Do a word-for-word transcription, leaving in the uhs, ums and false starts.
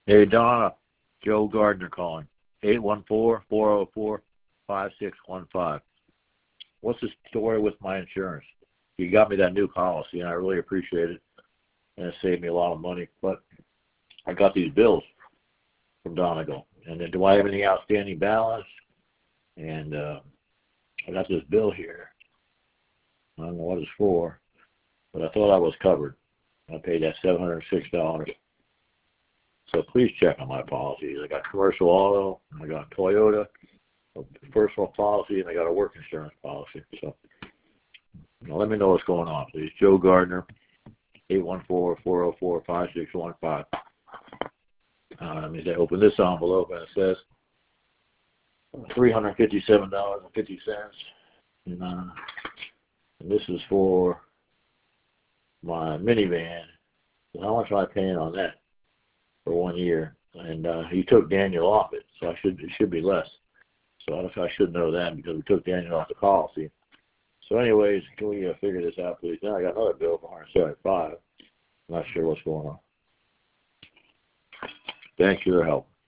Hey, Donna. Joe Gardner calling. eight one four, four oh four, five six one five. What's the story with my insurance? You got me that new policy, and I really appreciate it, and it saved me a lot of money. But I got these bills from Donegal, and then do I have any outstanding balance? And uh, I got this bill here. I don't know what it's for, but I thought I was covered. I paid that seven hundred six dollars. So please check on my policies. I got commercial auto, I got Toyota, a personal policy, and I got a work insurance policy. So you know, let me know what's going on, please. Joe Gardner, eight one four, four oh four, five six one five. Uh, that means I open this envelope and it says three hundred fifty-seven dollars and fifty cents. And, uh, and this is for my minivan. So how much am I paying on that for one year? And uh, he took Daniel off it, so I should it should be less. So I, don't, I should know that because we took Daniel off the policy. So anyways, can we uh, figure this out, please? Now I got another bill for one hundred seventy-five dollars. I'm not sure what's going on. Thanks for your help.